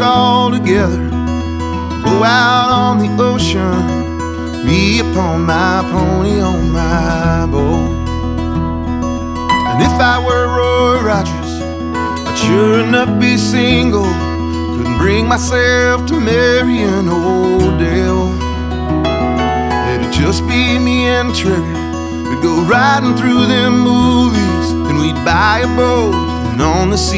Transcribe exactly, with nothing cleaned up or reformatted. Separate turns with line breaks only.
all together, go out on the ocean, me upon my pony on my boat. And if I were Roy Rogers, I'd sure enough be single. Couldn't bring myself to marry an old Dale. It'd just be me and Trigger. We'd go riding through them movies, and we'd buy a boat, and on the sea